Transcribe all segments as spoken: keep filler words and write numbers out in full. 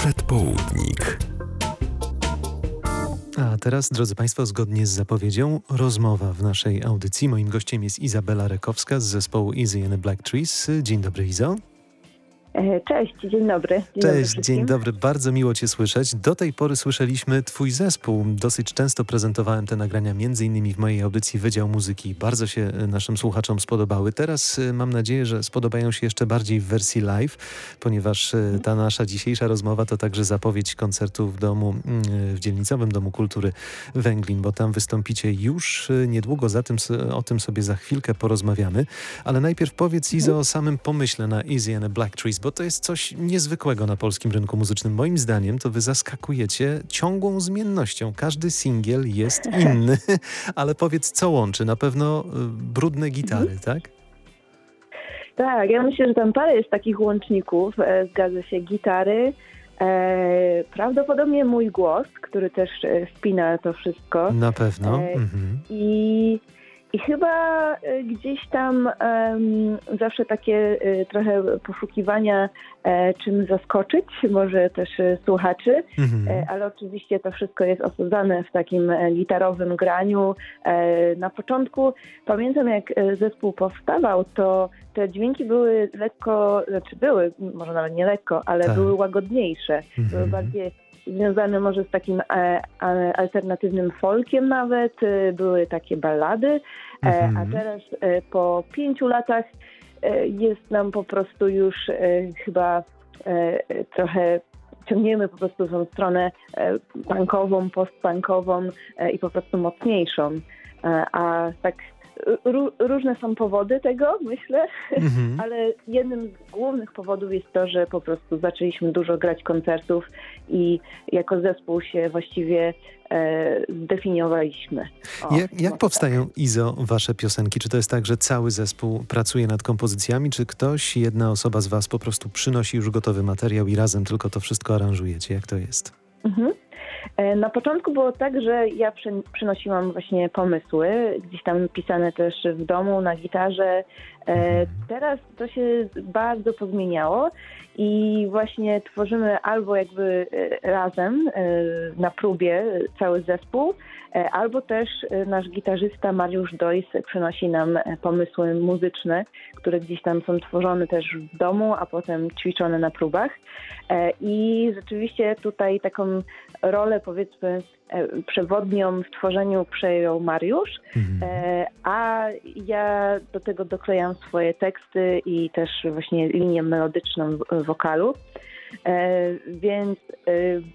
Przedpołudnik. A teraz, drodzy Państwo, zgodnie z zapowiedzią, rozmowa w naszej audycji. Moim gościem jest Izabela Rekowska z zespołu Easy and the Black Trees. Dzień dobry, Izo. Cześć, dzień dobry. Dzień Cześć, dobry dzień dobry. Bardzo miło Cię słyszeć. Do tej pory słyszeliśmy Twój zespół. Dosyć często prezentowałem te nagrania, między innymi w mojej audycji Wydział Muzyki. Bardzo się naszym słuchaczom spodobały. Teraz mam nadzieję, że spodobają się jeszcze bardziej w wersji live, ponieważ ta nasza dzisiejsza rozmowa to także zapowiedź koncertu w domu, w Dzielnicowym Domu Kultury Węglin, bo tam wystąpicie już niedługo. Za tym, o tym sobie za chwilkę porozmawiamy. Ale najpierw powiedz, Izo, o samym pomyśle na Easy and the Black Trees, bo to jest coś niezwykłego na polskim rynku muzycznym. Moim zdaniem to wy zaskakujecie ciągłą zmiennością. Każdy singiel jest inny, ale powiedz, co łączy? Na pewno brudne gitary, tak? Tak, ja myślę, że tam parę jest takich łączników. E, zgadza się, gitary, e, prawdopodobnie mój głos, który też e, spina to wszystko. Na pewno. E, mhm. I... I chyba gdzieś tam um, zawsze takie y, trochę poszukiwania, e, czym zaskoczyć, może też y, słuchaczy, Mhm. e, ale oczywiście to wszystko jest osadzone w takim e, gitarowym graniu. E, na początku pamiętam, jak zespół powstawał, to te dźwięki były lekko, znaczy były, może nawet nie lekko, ale tak. były łagodniejsze, Mhm. były bardziej związane może z takim e, e, alternatywnym folkiem nawet, e, były takie ballady, e, Mhm. a teraz e, po pięciu latach e, jest nam po prostu już e, chyba e, trochę ciągniemy po prostu w tą stronę e, punkową, post-punkową e, i po prostu mocniejszą, e, a tak Ró- różne są powody tego, myślę, Mhm. ale jednym z głównych powodów jest to, że po prostu zaczęliśmy dużo grać koncertów i jako zespół się właściwie e, zdefiniowaliśmy. O, Jak, jak no powstają, tak. Izo, wasze piosenki? Czy to jest tak, że cały zespół pracuje nad kompozycjami, czy ktoś, jedna osoba z was po prostu przynosi już gotowy materiał i razem tylko to wszystko aranżujecie? Jak to jest? Mhm. Na początku było tak, że ja przy, przynosiłam właśnie pomysły, gdzieś tam pisane też w domu, na gitarze. E, teraz to się bardzo pozmieniało i właśnie tworzymy albo jakby razem e, na próbie cały zespół, e, albo też nasz gitarzysta Mariusz Dojs przynosi nam pomysły muzyczne, które gdzieś tam są tworzone też w domu, a potem ćwiczone na próbach. E, I rzeczywiście tutaj taką rolę, powiedzmy, przewodnią w tworzeniu przejął Mariusz, Mhm. e, a ja do tego doklejam swoje teksty i też właśnie linię melodyczną w- wokalu. E, więc e,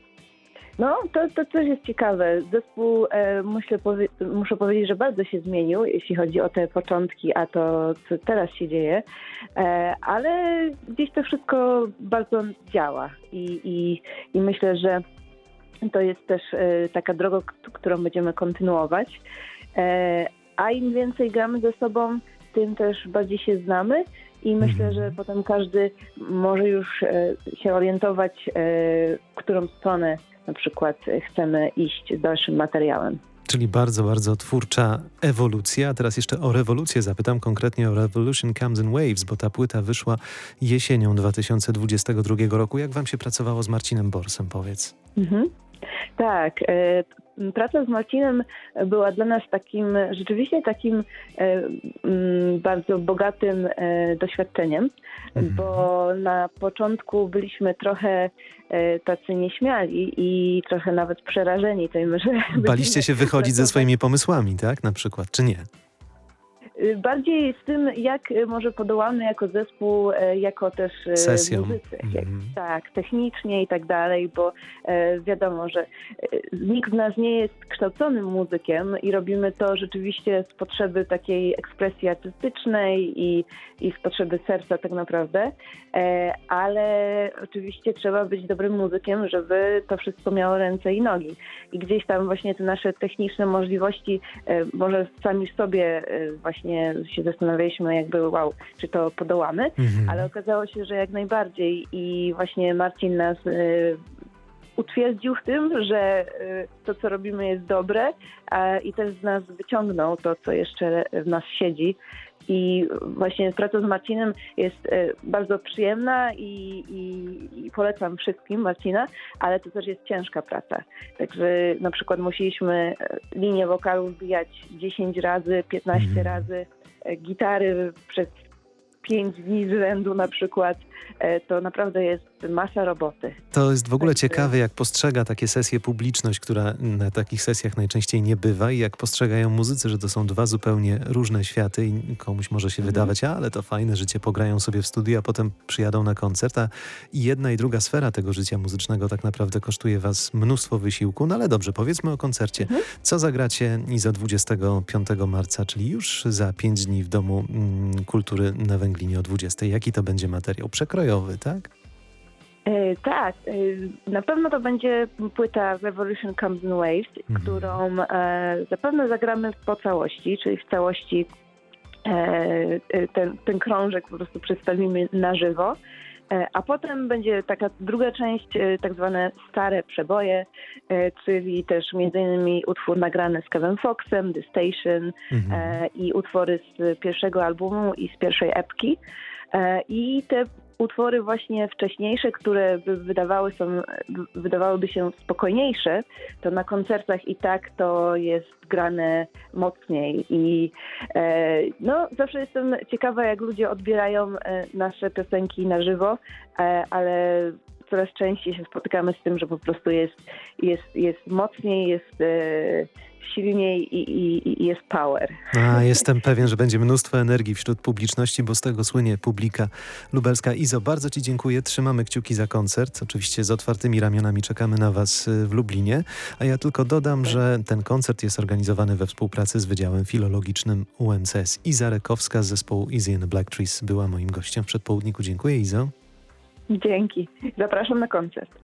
no, to, to też jest ciekawe. Zespół, e, muszę, powie- muszę powiedzieć, że bardzo się zmienił, jeśli chodzi o te początki, a to, co teraz się dzieje, e, ale gdzieś to wszystko bardzo działa i, i, i myślę, że to jest też e, taka droga, k- którą będziemy kontynuować. E, a im więcej gramy ze sobą, tym też bardziej się znamy i myślę, Mhm. że potem każdy może już e, się orientować, e, w którą stronę na przykład chcemy iść z dalszym materiałem. Czyli bardzo, bardzo twórcza ewolucja. A teraz jeszcze o rewolucję zapytam, konkretnie o Revolution Comes in Waves, bo ta płyta wyszła jesienią dwa tysiące dwudziestego drugiego roku. Jak wam się pracowało z Marcinem Borsem, powiedz? Mhm. Tak, e, praca z Marcinem była dla nas takim, rzeczywiście takim e, m, bardzo bogatym e, doświadczeniem, Mhm. bo na początku byliśmy trochę e, tacy nieśmiali i trochę nawet przerażeni tym, że... Baliście się wychodzić ze pracować- swoimi pomysłami, tak? Na przykład, czy nie? Bardziej z tym, jak może podołamy jako zespół, e, jako też e, Sesją. muzycy. Jak, Mhm. tak, technicznie i tak dalej, bo e, wiadomo, że e, nikt z nas nie jest kształconym muzykiem i robimy to rzeczywiście z potrzeby takiej ekspresji artystycznej i, i z potrzeby serca tak naprawdę, e, ale oczywiście trzeba być dobrym muzykiem, żeby to wszystko miało ręce i nogi. I gdzieś tam właśnie te nasze techniczne możliwości, e, może sami w sobie e, właśnie się zastanawialiśmy jakby wow, czy to podołamy, Mhm. ale okazało się, że jak najbardziej i właśnie Marcin nas y, utwierdził w tym, że y, to, co robimy jest dobre a, i też z nas wyciągnął to, co jeszcze w nas siedzi I właśnie praca z Marcinem jest bardzo przyjemna i, i, i polecam wszystkim Marcina, ale to też jest ciężka praca. Także na przykład musieliśmy linię wokalu wbijać dziesięć razy, piętnaście Mhm. razy, gitary przez pięć dni z rzędu na przykład. To naprawdę jest masa roboty. To jest w ogóle Także- ciekawe, jak postrzega takie sesje publiczność, która na takich sesjach najczęściej nie bywa i jak postrzegają muzycy, że to są dwa zupełnie różne światy i komuś może się Mhm. wydawać, a, ale to fajne życie, pograją sobie w studiu, a potem przyjadą na koncert, a i jedna i druga sfera tego życia muzycznego tak naprawdę kosztuje was mnóstwo wysiłku. No ale dobrze, powiedzmy o koncercie. Mhm. Co zagracie i za dwudziestego piątego marca, czyli już za pięć dni w Domu mm, Kultury na Węglinie o dwudziestej. Jaki to będzie materiał? Przekrojowy, tak? E, tak, e, na pewno to będzie płyta Revolution Comes in Waves, Mhm. którą e, zapewne zagramy po całości, czyli w całości e, e, ten, ten krążek po prostu przedstawimy na żywo. E, A potem będzie taka druga część, e, tak zwane stare przeboje, e, czyli też między innymi utwór nagrany z Kevin Foxem, The Station, Mhm. e, i utwory z pierwszego albumu i z pierwszej epki. E, I te utwory właśnie wcześniejsze, które by wydawały są, wydawałyby się spokojniejsze, to na koncertach i tak to jest grane mocniej. I e, no, zawsze jestem ciekawa, jak ludzie odbierają e, nasze piosenki na żywo, e, ale coraz częściej się spotykamy z tym, że po prostu jest, jest, jest mocniej, jest e, silniej i, i, i jest power. A, jestem pewien, że będzie mnóstwo energii wśród publiczności, bo z tego słynie publika lubelska. Izo, bardzo ci dziękuję. Trzymamy kciuki za koncert. Oczywiście z otwartymi ramionami czekamy na was y, w Lublinie. A ja tylko dodam, że ten koncert jest organizowany we współpracy z Wydziałem Filologicznym U M C S. Iza Rekowska z zespołu Easy and the Black Trees była moim gościem w przedpołudniku. Dziękuję, Izo. Dzięki. Zapraszam na koncert.